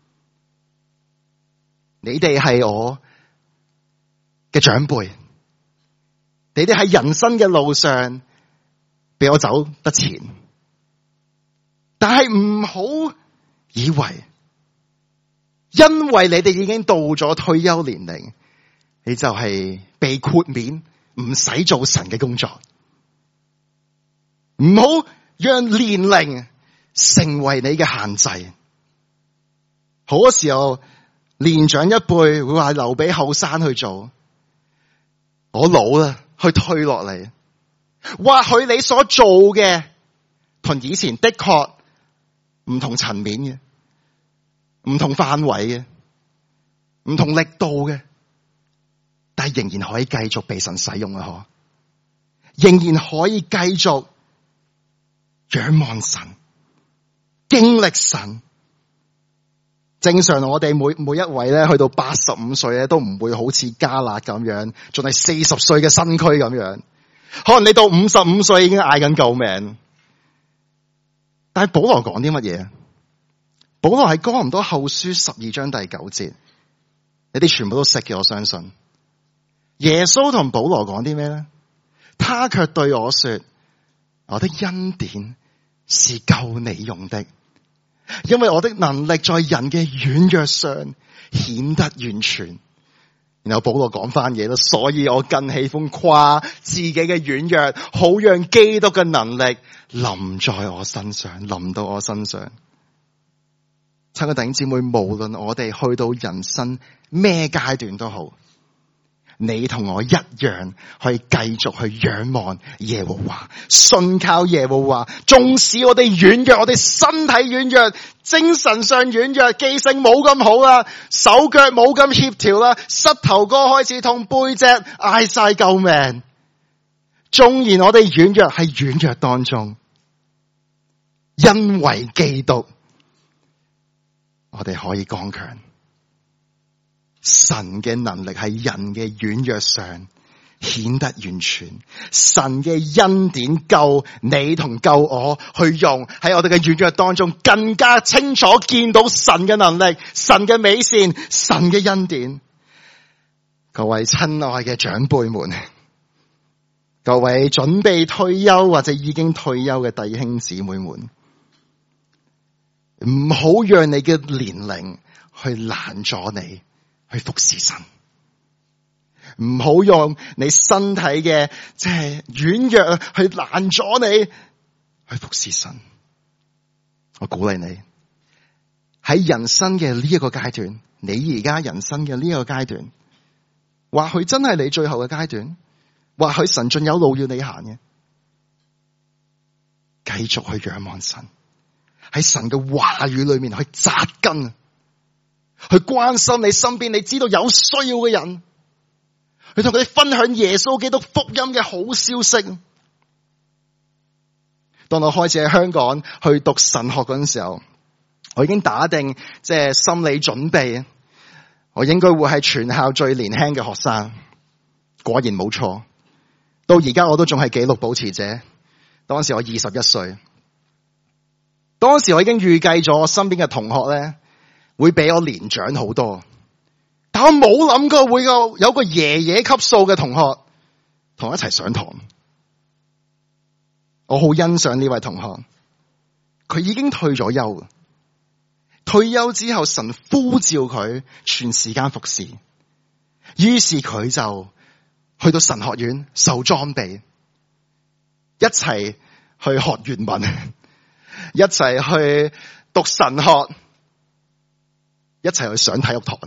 你哋係我嘅長輩，你哋喺人生嘅路上比我走得前，但係唔好以為因為你哋已經到咗退休年齡，你就係被豁免唔使做神嘅工作。唔好讓年齡成為你嘅限制。好多時候年長一輩會話留俾後生去做，我老啦，去退落嚟。或許你所做嘅同以前的確唔同層面嘅，唔同範圍嘅，唔同力度嘅，但係仍然可以繼續被神使用啊！嗬，仍然可以繼續仰望神，經歷神。正常我哋每每一位咧，去到八十五歲咧，都唔會好似迦勒咁樣，仲係四十歲嘅身軀咁樣。可能你到五十五歲已經嗌緊救命。但係保羅講啲乜嘢？保羅喺哥林多後書十二章第九節，你哋全部都識嘅，我相信。耶穌同保羅講啲咩咧？他卻對我說：我的恩典是夠你用的，因為我的能力在人嘅軟弱上顯得完全。然後保羅講翻嘢啦，所以我更喜歡誇自己嘅軟弱，好讓基督嘅能力臨在我身上，臨到我身上。親愛的弟兄姊妹，無論我哋去到人生咩階段都好，你同我一樣可以繼續去仰望耶和華，信靠耶和華。縱使我哋軟弱，我哋身體軟弱，精神上軟弱，記性冇咁好啦，手腳冇咁協調啦，膝頭哥開始痛，背脊嗌晒救命。縱然我哋軟弱喺軟弱當中，因為基督，我哋可以剛強。神嘅能力喺人嘅軟弱上顯得完全，神嘅恩典夠你同夠我去用，喺我哋嘅軟弱當中更加清楚見到神嘅能力、神嘅美善、神嘅恩典。各位親愛嘅長輩們，各位準備退休或者已經退休嘅弟兄姊妹們，唔好讓你嘅年齡去攔阻你去服侍神，唔好用你身體嘅即係軟弱去攔阻你去服侍神。我鼓勵你喺人生嘅呢一個階段，你而家人生嘅呢一個階段，或許真係你最後嘅階段，或許神仲有路要你行嘅，繼續去仰望神，喺神嘅話語裏面去扎根，去關心你身邊你知道有需要嘅人，去同佢哋分享耶穌基督福音嘅好消息。當我開始喺香港去讀神學嗰陣時候，我已經打定即係心理準備，我應該會係全校最年輕嘅學生。果然冇錯，到而家我都仲係紀錄保持者。當時我二十一歲，當時我已經預計咗我身邊嘅同學咧會比我年長好多，但我冇諗過會有有個爺爺級數嘅同學同我一齊上堂。我好欣賞呢位同學，佢已經退咗休，退休之後神呼召佢全時間服侍，於是佢就去到神學院受裝備，一齊去學原文， 一齊去讀神學，一齊去上體育堂，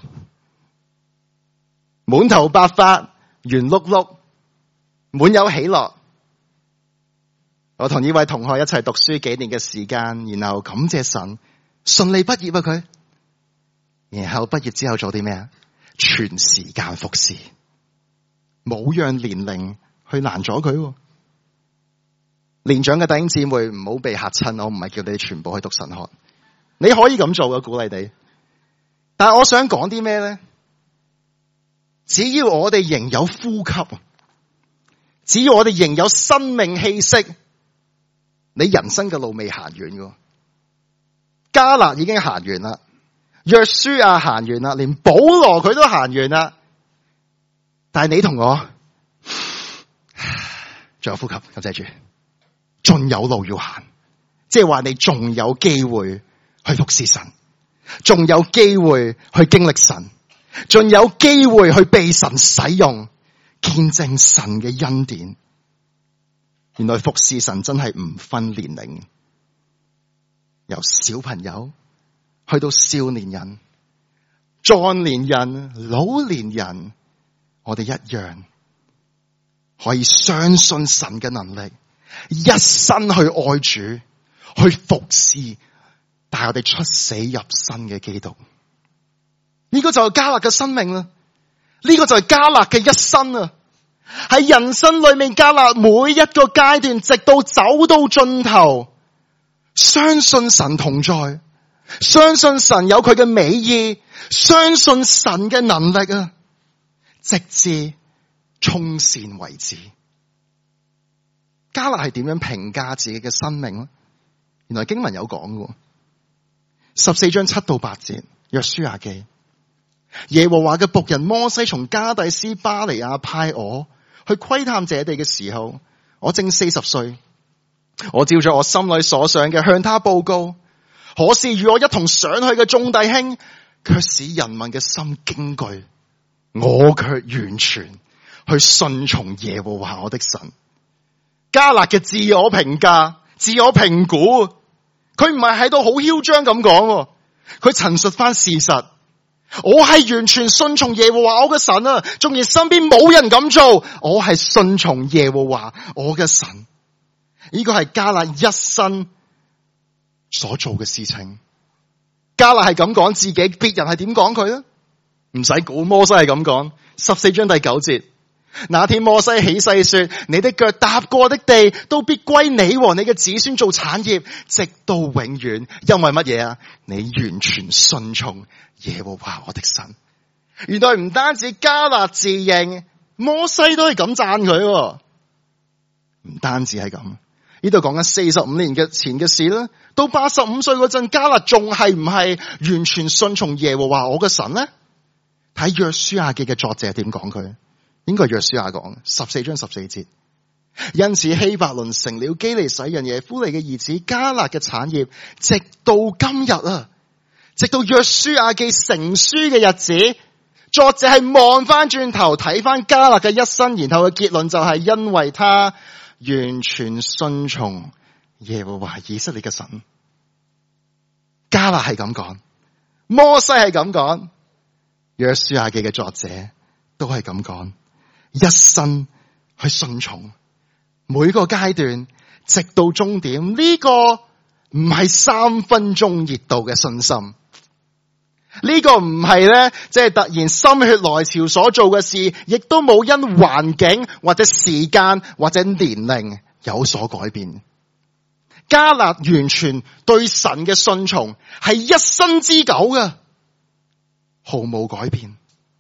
滿頭白髮，圓碌碌，滿有喜樂。我同呢位同學一齊讀書幾年嘅時間，然後感謝神順利畢業啊佢。然後畢業之後做啲咩啊？全時間服侍，冇讓年齡去難咗佢。年長嘅弟兄姊妹唔好被嚇親，我唔係叫你哋全部去讀神學，你可以咁做嘅，鼓勵你。但係我想講啲咩咧？只要我哋仍有呼吸，只要我哋仍有生命氣息，你人生嘅路未行完嘅。迦勒已經行完啦，約書亞行完啦，連保羅佢都行完啦。但係你同我仲有呼吸，感謝主，仲有路要行，即係話你仲有機會去服侍神，仲有機會去經歷神，仲有機會去被神使用，見證神嘅恩典。原來服侍神真係唔分年齡，由小朋友去到少年人、壯年人、老年人，我哋一樣可以相信神嘅能力，一生去愛主，去服侍帶我哋出死入生嘅基督。呢個就係迦勒嘅生命啦，呢個就係迦勒嘅一生啊！喺人生裏面，迦勒每一個階段，直到走到盡頭，相信神同在，相信神有佢嘅美意，相信神嘅能力啊，直至衝線為止。迦勒係點樣評價自己嘅生命呢？原來經文有講嘅，十四章七到八節，約書亞記。耶和華嘅僕人摩西從加第斯巴尼亞派我去窺探這地嘅時候，我正四十歲。我照着我心裏所想嘅向他報告，可是與我一同上去嘅眾弟兄，卻使人民嘅心驚懼。我卻完全去順從耶和華我的神。迦勒嘅自我評價、自我評估，佢唔係喺度好囂張咁講，佢陳述翻事實。我係完全順從耶和華我嘅神啊！縱然身邊冇人咁做，我係順從耶和華我嘅神。呢個係迦勒一生所做嘅事情。迦勒係咁講自己，別人係點講佢咧？唔使估，摩西係咁講。十四章第九節，那天摩西起誓說：你的腳踏過的地，都必歸你和你嘅子孫做產業，直到永遠。因為乜嘢啊？你完全順從耶和華我的神。原來唔單止迦勒自認，摩西都係咁讚佢。唔單止係咁，呢度講緊四十五年嘅前嘅事啦。到八十五歲嗰陣，迦勒仲係唔係完全順從耶和華我嘅神呢？睇約書亞記嘅作者點講佢？應該係約書亞講，十四章十四節。因此希伯倫成了基利洗人耶孚尼嘅兒子迦勒嘅產業，直到今日啊！直到約書亞記成書嘅日子，作者係望翻轉頭睇翻迦勒嘅一生，然後嘅結論就係因為他完全順從耶和華以色列嘅神。迦勒係咁講，摩西係咁講，約書亞記嘅作者都係咁講，一生去順從每個階段，直到終點。呢個唔係三分鐘熱度嘅信心。呢個唔係咧，即係突然心血來潮所做嘅事，亦都冇因環境或者時間或者年齡有所改變。迦勒完全對神嘅順從係一生之久嘅，毫無改變。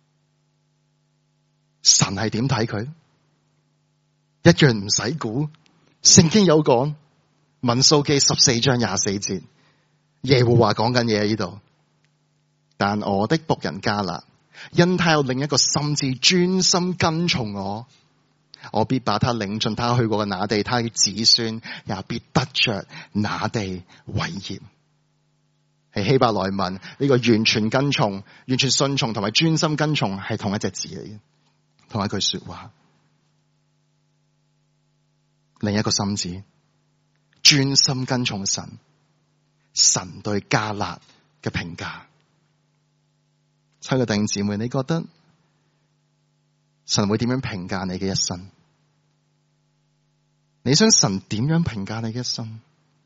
神係點睇佢？一樣唔使估，聖經有講，民數記十四章廿四節，耶和華講緊嘢喺呢度。但我的僕人迦勒，因他有另一個心志，專心跟從我，我必把他領進他去過嘅那地，他嘅子孫也必得着那地為業。係希伯來文，呢個完全跟從、完全順從同埋專心跟從係同一隻字嚟嘅，同一句說話。另一個心志，專心跟從神， 神對迦勒嘅評價。親愛嘅弟兄姊妹，你覺得神會點樣評價你嘅一生？你想神點樣評價你嘅一生？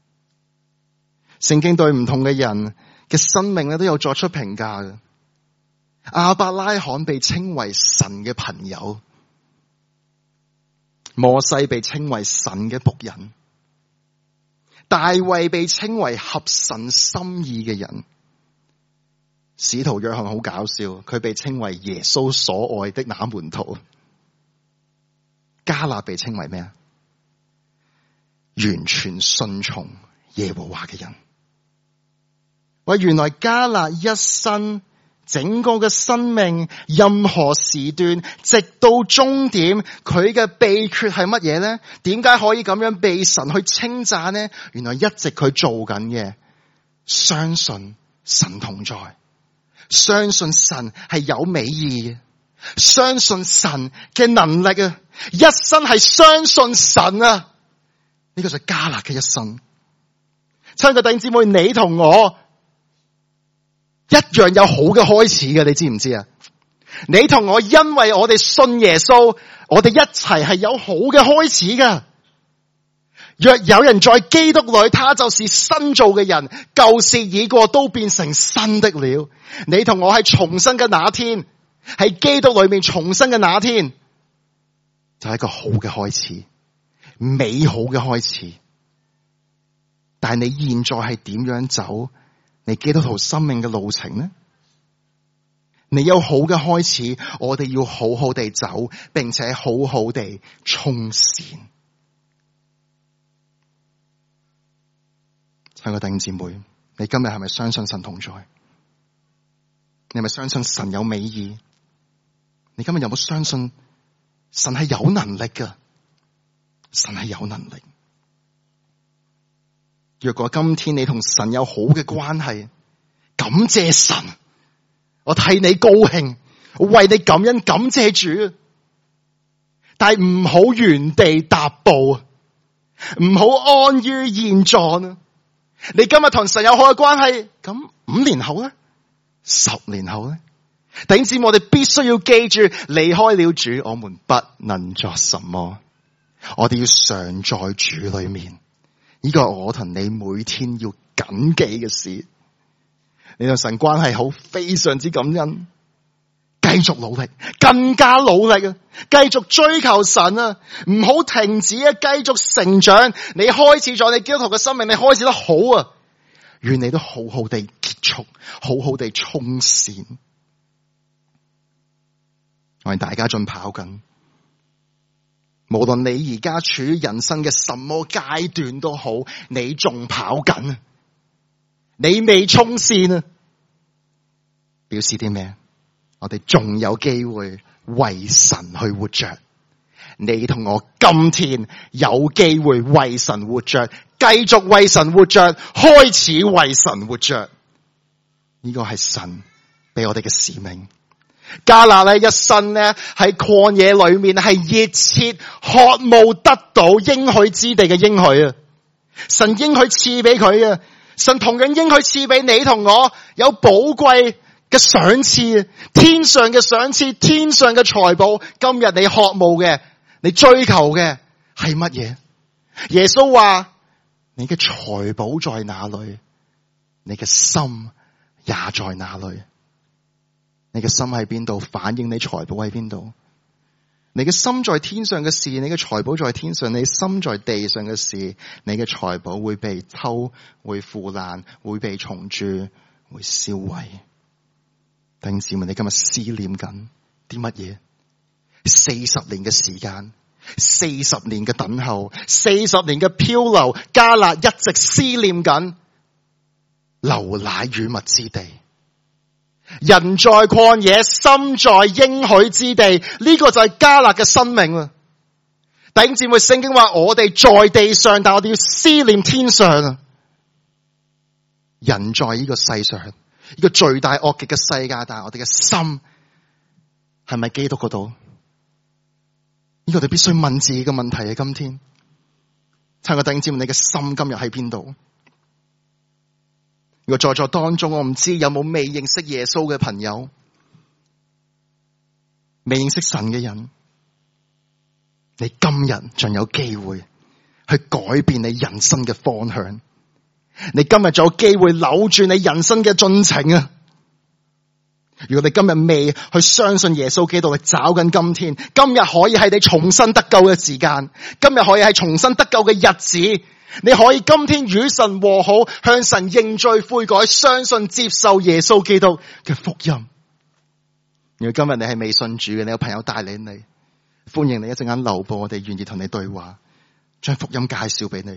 聖經對唔同嘅人嘅生命咧都有作出評價嘅。亞伯拉罕被稱為神嘅朋友，摩西被稱為神嘅僕人，大衛被稱為合神心意嘅人，使徒約翰好搞笑，佢被稱為耶穌所愛的那門徒。迦勒被稱為咩啊？完全順從耶和華嘅人。喂，原來迦勒一生整個嘅生命，任何時段，直到終點，佢嘅秘訣係乜嘢咧？點解可以咁樣被神去稱讚呢？原來一直佢做緊嘅，相信神同在，相信神係有美意嘅，相信神嘅能力啊！一生係相信神啊！呢個就係迦勒嘅一生。親愛嘅弟兄姊妹，你同我一樣有好嘅開始嘅，你知唔知啊？你同我因為我哋信耶穌，我哋一齊係有好嘅開始噶。若有人在基督裏，他就是新造嘅人，舊事已過，都變成新的了。你同我係重生嘅那天，喺基督裏面重生嘅那天，就係一個好嘅開始，美好嘅開始。但係你現在係點樣走你基督徒生命嘅路程呢？你有好嘅開始，我哋要好好地走，並且好好地衝線。親愛嘅弟兄姊妹，你今日係咪相信神同在？你係咪相信神有美意？你今日有冇相信神係有能力㗎？神係有能力。若果今天你同神有好嘅關係，感謝神，我替你高興，我為你感恩，感謝主。但係唔好原地踏步，唔好安於現狀。你今日同神有好嘅關係，咁五年後咧，十年後咧，弟兄姊妹，我哋必須要記住，離開了主，我們不能作什麼。我哋要常在主裏面。呢個係我同你每天要謹記嘅事。你同神關係好，非常之感恩，繼續努力，更加努力啊！繼續追求神啊！唔好停止啊！繼續成長。你開始咗你基督徒嘅生命，你開始得好啊！願你都好好地結束，好好地衝線。我哋大家仲跑緊。無論你而家處於人生嘅什麼階段都好，你仲跑緊啊！你未衝線啊！表示啲咩？我哋仲有機會為神去活着。你同我今天有機會為神活着，繼續為神活着，開始為神活着。呢個係神俾我哋嘅使命。迦勒咧一生咧喺曠野裏面係熱切渴慕得到應許之地嘅應許啊！神應許賜俾佢啊！神同樣應許賜俾你同我有寶貴嘅賞賜，天上嘅賞賜，天上嘅財寶。今日你渴慕嘅，你追求嘅係乜嘢？耶穌話：你嘅財寶在哪裏，你嘅心也在哪裏。你嘅心喺邊度，反映你財寶喺邊度。你嘅心在天上嘅事，你嘅財寶在天上；你心在地上嘅事，你嘅財寶會被偷，會腐爛，會被蟲蛀，會燒毀。弟兄姊妹，你今日思念緊啲乜嘢？四十年嘅時間，四十年嘅等候，四十年嘅漂流，迦勒一直思念緊流奶與蜜之地。人在曠野，心在應許之地，呢、這個就係迦勒嘅生命啊！弟兄姊妹，聖經話我哋在地上，但我哋要思念天上啊！人在呢個世上，呢、這個罪大惡極嘅世界，但係我哋嘅心係咪基督嗰度？呢、這個我哋必須問自己嘅問題啊！今天，親愛嘅弟兄姊妹，你嘅心今日喺邊度？ 如果在座當中，我唔知有冇未認識耶穌嘅朋友，未認識神嘅人，你今日仲有機會去改變你人生嘅方向。你今日仲有機會扭轉你人生嘅進程啊！如果你今日未去相信耶穌基督，你找緊今天，今日可以係你重新得救嘅時間，今日可以係重新得救嘅日子，你可以今天與神和好，向神認罪悔改，相信接受耶穌基督嘅福音。如果今日你係未信主嘅，你有朋友帶領你，歡迎你一陣間留步，我哋願意同你對話，將福音介紹俾你。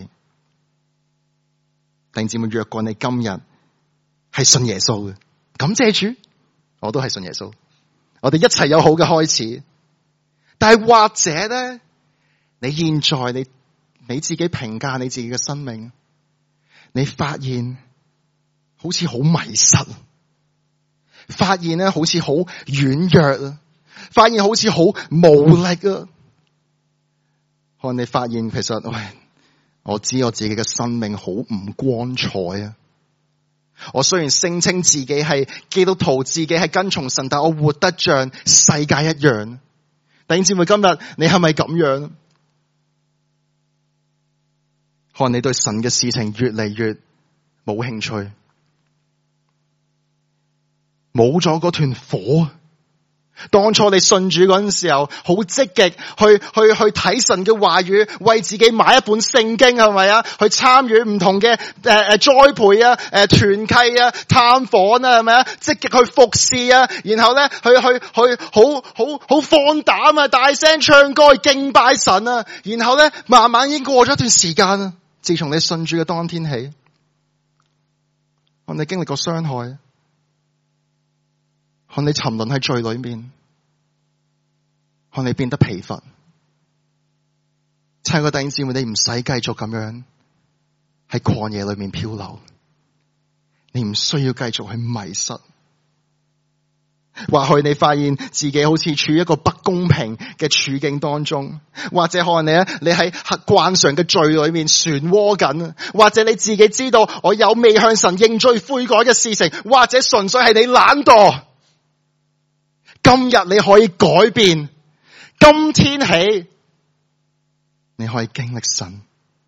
弟兄姊妹，若果你今日係信耶穌嘅，感謝主。我都係信耶穌，我哋一齊有好嘅開始。但係或者咧，你現在你你自己評價你自己嘅生命，你發現好似好迷失，發現咧好似好軟弱啊，發現好似好無力啊。可能你發現其實喂，我知我自己嘅生命好唔光彩啊。我雖然聲稱自己係基督徒，自己係跟從神，但我活得像世界一樣。弟兄姊妹，今日你係咪咁樣？可能你對神嘅事情越嚟越冇興趣，冇咗嗰團火。當初你信主嗰陣時候，好積極去去去睇神嘅話語，為自己買一本聖經，係咪啊？去參與唔同嘅誒誒栽培啊、誒團契啊、探訪啊，係咪啊？積極去服侍啊，然後咧去去去好好好放膽啊，大聲唱歌去敬拜神啊，然後咧慢慢已經過咗一段時間啊。自從你信主嘅當天起，我哋經歷過傷害。看你沉淪喺罪裏面，看你變得疲乏。親愛嘅弟兄姊妹，你唔使繼續咁樣喺曠野裏面漂流，你唔需要繼續去迷失。或許你發現自己好似處於一個不公平嘅處境當中，或者可能你咧，你喺慣常嘅罪裏面漩渦緊，或者你自己知道我有未向神認罪悔改嘅事情，或者純粹係你懶惰。今日你可以改變，今天起你可以經歷神。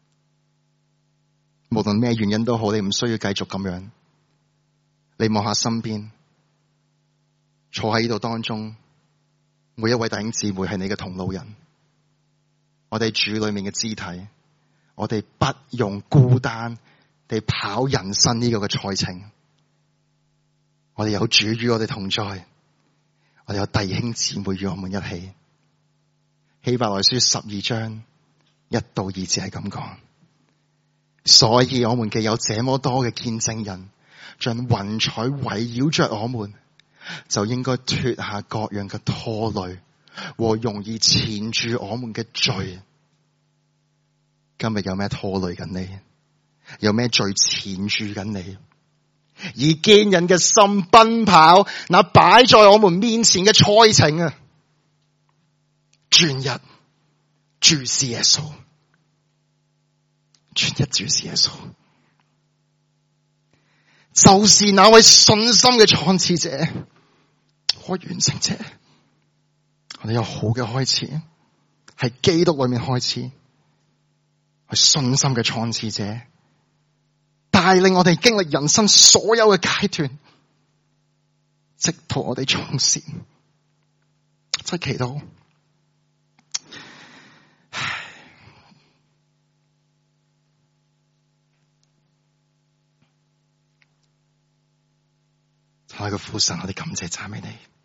無論咩原因都好，你唔需要繼續咁樣。你望下身邊坐喺呢度當中，每一位弟兄姊妹係你嘅同路人。我哋主裏面嘅肢體，我哋不用孤單地跑人生呢個嘅賽程。我哋有主與我哋同在。我哋有弟兄姊妹與我們一起。希伯來書十二章一到二節係咁講，所以我們既有這麼多嘅見證人，像雲彩圍繞着我們，就應該脫下各樣嘅拖累和容易纏住我們嘅罪。今日有咩拖累緊你？有咩罪纏住緊你？以堅忍嘅心奔跑，那擺在我們面前嘅賽程啊！專一注視耶穌，專一注視耶穌，就是那位信心嘅創始者和完成者。我哋有好嘅開始，係基督裏面開始，係信心嘅創始者。帶領我哋經歷人生所有嘅階段，直到我哋衝線，真係祈禱。愛嘅父神，我哋感謝讚美你。